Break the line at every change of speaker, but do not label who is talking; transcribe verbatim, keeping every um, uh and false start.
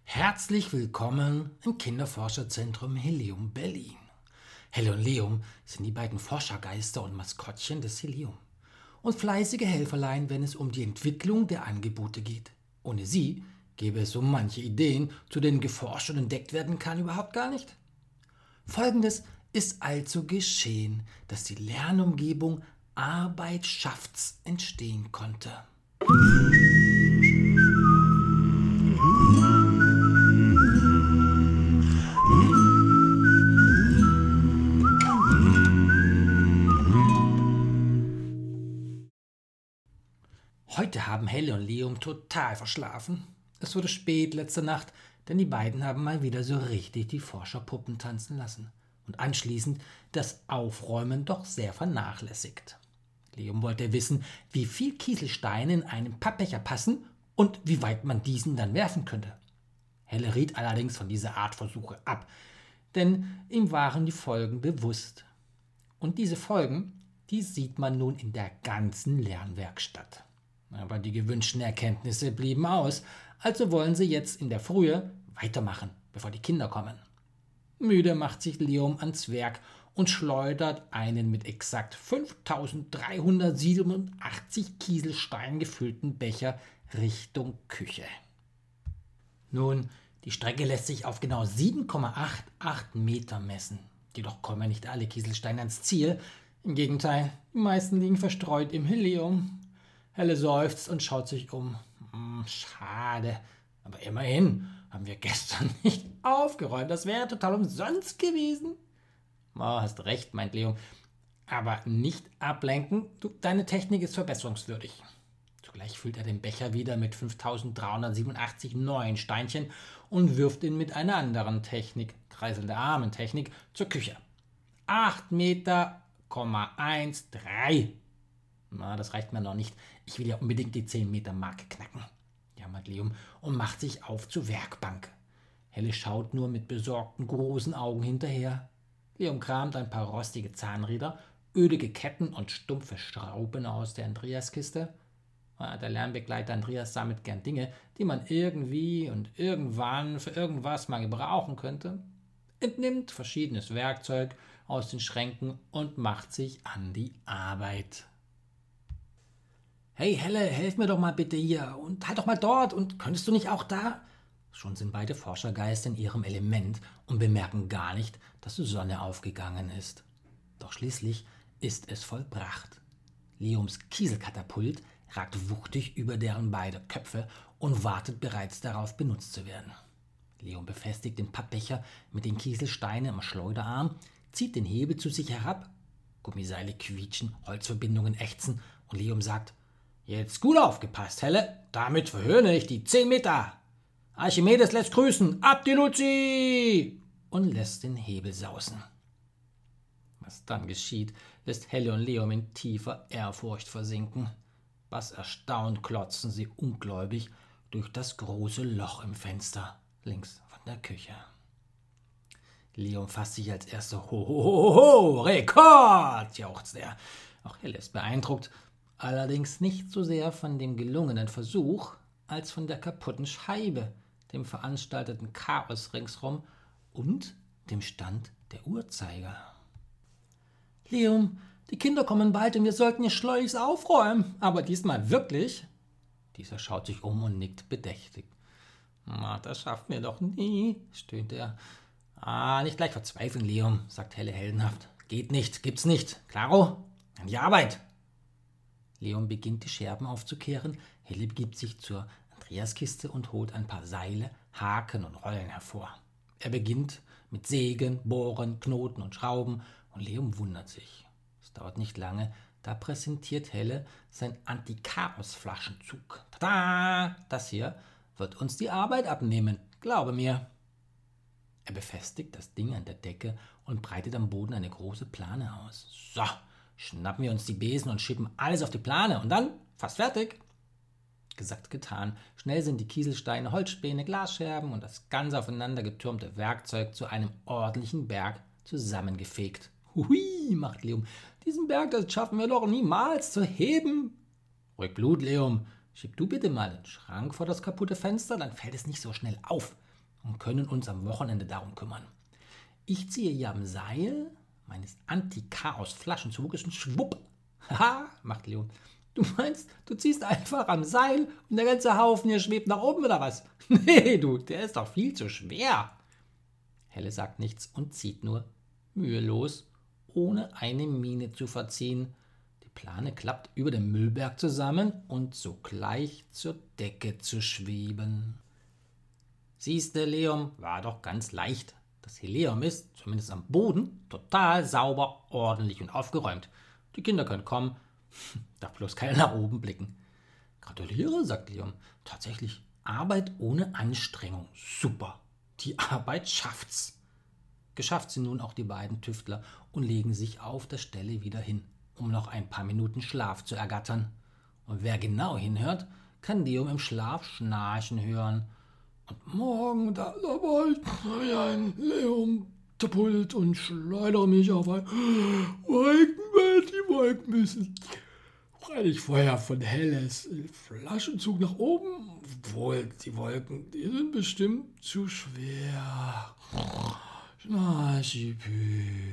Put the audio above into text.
Herzlich willkommen im Kinderforscherzentrum Helium Berlin. Helle und Leum sind die beiden Forschergeister und Maskottchen des Helium und fleißige Helferlein, wenn es um die Entwicklung der Angebote geht. Ohne sie gäbe es so manche Ideen, zu denen geforscht und entdeckt werden kann, überhaupt gar nicht. Folgendes ist also geschehen, dass die Lernumgebung Arbeitschafts entstehen konnte. Heute haben Helle und Leum total verschlafen. Es wurde spät letzte Nacht, denn die beiden haben mal wieder so richtig die Forscherpuppen tanzen lassen und anschließend das Aufräumen doch sehr vernachlässigt. Leum wollte wissen, wie viel Kieselsteine in einen Pappbecher passen und wie weit man diesen dann werfen könnte. Helle riet allerdings von dieser Art Versuche ab, denn ihm waren die Folgen bewusst. Und diese Folgen, die sieht man nun in der ganzen Lernwerkstatt. Aber die gewünschten Erkenntnisse blieben aus, also wollen sie jetzt in der Frühe weitermachen, bevor die Kinder kommen. Müde macht sich Leum ans Werk und schleudert einen mit exakt fünftausenddreihundertsiebenundachtzig Kieselsteinen gefüllten Becher Richtung Küche. Nun, die Strecke lässt sich auf genau sieben Komma achtundachtzig Meter messen. Jedoch kommen nicht alle Kieselsteine ans Ziel. Im Gegenteil, die meisten liegen verstreut im Helium. Helle seufzt und schaut sich um. Hm, schade, aber immerhin haben wir gestern nicht aufgeräumt. Das wäre total umsonst gewesen. Oh, hast recht, meint Leum. Aber nicht ablenken, du, deine Technik ist verbesserungswürdig. Zugleich füllt er den Becher wieder mit fünftausenddreihundertsiebenundachtzig neuen Steinchen und wirft ihn mit einer anderen Technik, kreiselnde Armentechnik, zur Küche. acht Meter Komma dreizehn. Na, das reicht mir noch nicht. Ich will ja unbedingt die zehn Meter Marke knacken, jammert Leum und macht sich auf zur Werkbank. Helle schaut nur mit besorgten großen Augen hinterher. Leum kramt ein paar rostige Zahnräder, ölige Ketten und stumpfe Schrauben aus der Andreaskiste. Der Lernbegleiter Andreas sammelt gern Dinge, die man irgendwie und irgendwann für irgendwas mal gebrauchen könnte, entnimmt verschiedenes Werkzeug aus den Schränken und macht sich an die Arbeit. Hey Helle, helf mir doch mal bitte hier und halt doch mal dort und könntest du nicht auch da? Schon sind beide Forschergeister in ihrem Element und bemerken gar nicht, dass die Sonne aufgegangen ist. Doch schließlich ist es vollbracht. Leums Kieselkatapult ragt wuchtig über deren beide Köpfe und wartet bereits darauf, benutzt zu werden. Leum befestigt den Pappbecher mit den Kieselsteinen am Schleuderarm, zieht den Hebel zu sich herab, Gummiseile quietschen, Holzverbindungen ächzen und Leum sagt: Jetzt gut aufgepasst, Helle, damit verhöhne ich die zehn Meter. Archimedes lässt grüßen, ab die Luzi! Und lässt den Hebel sausen. Was dann geschieht, lässt Helle und Leum in tiefer Ehrfurcht versinken. Was erstaunt klotzen sie ungläubig durch das große Loch im Fenster, links von der Küche. Leum fasst sich als erster. Ho, ho, ho, ho, Rekord, jauchzt er. Auch Helle ist beeindruckt, allerdings nicht so sehr von dem gelungenen Versuch, als von der kaputten Scheibe, dem veranstalteten Chaos ringsrum und dem Stand der Uhrzeiger. Leum, die Kinder kommen bald und wir sollten hier schleunigst aufräumen, aber diesmal wirklich? Dieser schaut sich um und nickt bedächtig. Na, das schaffen wir doch nie, stöhnt er. Ah, nicht gleich verzweifeln, Leum, sagt Helle heldenhaft. Geht nicht, gibt's nicht. Klaro? An die Arbeit! Leum beginnt die Scherben aufzukehren, Helle begibt sich zur Andreaskiste und holt ein paar Seile, Haken und Rollen hervor. Er beginnt mit Sägen, Bohren, Knoten und Schrauben und Leum wundert sich. Es dauert nicht lange, da präsentiert Helle sein Anti-Chaos-Flaschenzug. Tada! Das hier wird uns die Arbeit abnehmen, glaube mir. Er befestigt das Ding an der Decke und breitet am Boden eine große Plane aus. So, schnappen wir uns die Besen und schippen alles auf die Plane und dann fast fertig. Gesagt, getan. Schnell sind die Kieselsteine, Holzspäne, Glasscherben und das ganz aufeinander getürmte Werkzeug zu einem ordentlichen Berg zusammengefegt. Hui, macht Leum. Diesen Berg, das schaffen wir doch niemals zu heben. Ruhig Blut, Leum. Schieb du bitte mal den Schrank vor das kaputte Fenster, dann fällt es nicht so schnell auf. und können uns am Wochenende darum kümmern. Ich ziehe hier am Seil meines Anti-Chaos-Flaschenzuges und schwupp. Haha, macht Leon. Du meinst, du ziehst einfach am Seil und der ganze Haufen hier schwebt nach oben oder was? Nee, du, der ist doch viel zu schwer. Helle sagt nichts und zieht nur mühelos, ohne eine Miene zu verziehen. Die Plane klappt über dem Müllberg zusammen und sogleich zur Decke zu schweben. Siehste, Leon, war doch ganz leicht. Das Helium ist, zumindest am Boden, total sauber, ordentlich und aufgeräumt. Die Kinder können kommen, darf bloß keiner nach oben blicken. Gratuliere, sagt Leon. Tatsächlich, Arbeit ohne Anstrengung. Super. Die Arbeit schafft's. Geschafft sind nun auch die beiden Tüftler und legen sich auf der Stelle wieder hin, um noch ein paar Minuten Schlaf zu ergattern. Und wer genau hinhört, kann Leon im Schlaf schnarchen hören. Und morgen, da, da war ich wie ein Leon-Pult und schleudere mich auf ein Wolkenbett. Die Wolken müssen freilich vorher von Helles Flaschenzug nach oben. Obwohl, die Wolken, die sind bestimmt zu schwer. Schnarchi-Pü.